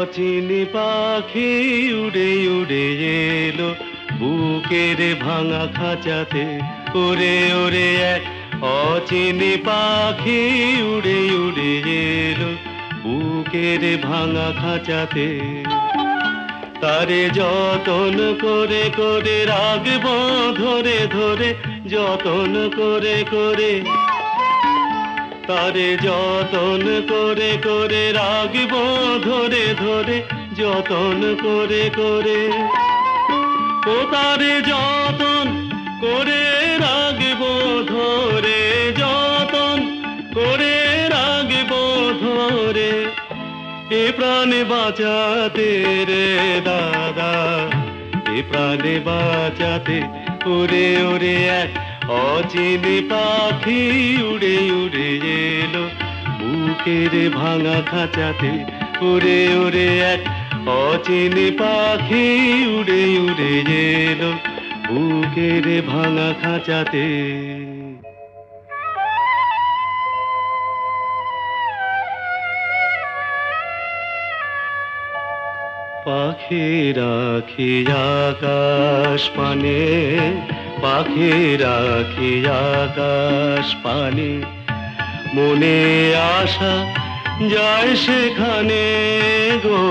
অচিনি পাখি উড়ে উড়ে এলো বুকের ভাঙা খাঁচাতে। ওরে ওরে এক অচিনি পাখি উড়ে উড়ে এলো বুকের ভাঙা খাঁচাতে। তারে যতন করে করে রাখবো ধরে ধরে, যতন করে করে তারে যতন করে করে রাখবো ধরে ধরে, যতন করে করে। ও তারে যতন করে রাখবো ধরে, যতন করে রাখবো ধরে। এ প্রাণে বাঁচাতে রে দাদা, এ প্রাণে বাঁচাতে। ওরে ওরে এক অচিনি পাখি উড়ে উড়ে এলো বুকের ভাঙা খাঁচাতে। ওরে ওরে এক অচিনি পাখি উড়ে উড়ে এলো বুকের ভাঙা খাঁচাতে। পাখি রাখি আকাশ পানে, পাখি রাখি আকাশ পানে। মনে আশা যায় সেখানে গো,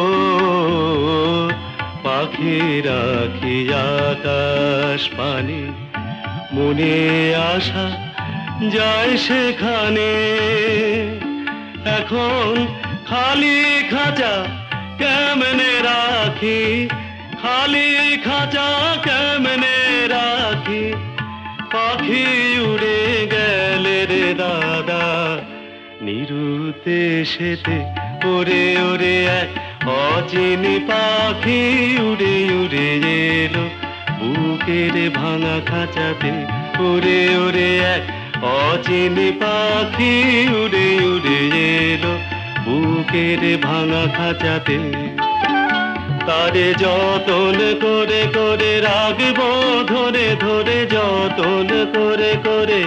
পাখি রাখি আকাশ পানে। মনে আশা যায় সেখানে। এখন খালি খাঁচা কেমনে রাখি, খালি খাঁচা কেমনে রাখি। পাখি উড়ে গেলে রে দাদা নিরুদ্দেশেতে। ওরে ওরে এক অচিনি পাখি উড়ে উড়ে এলো বুকের ভাঙা খাঁচাতে। ওরে ওরে এক অচিনি পাখি উড়ে উড়ে এলো বুকের ভাঙা খাঁচাতে। তারে যতন করে করে রাখবো ধরে ধরে, যতন করে করে।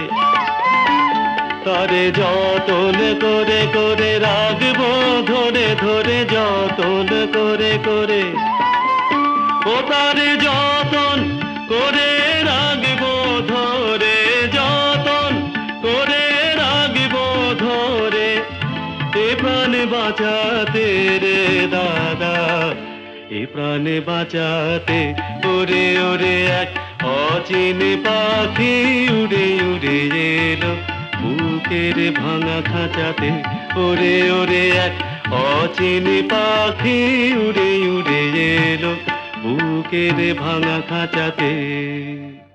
তারে যতন করে করে রাখবো ধরে ধরে, যতন করে করে। ও তারে যতন করে রাখবো ধরে, যতন করে রাখবো ধরে। এ প্রাণে বাঁচাতে রে দাদা, এ প্রাণে বাঁচাতে। ওরে ওরে এক অচিনি পাখি উড়ে উড়ে এলো বুকের ভাঙা খাঁচাতে। ওরে ওরে এক অচিনি পাখি উড়ে উড়ে এলো বুকের ভাঙা খাঁচাতে।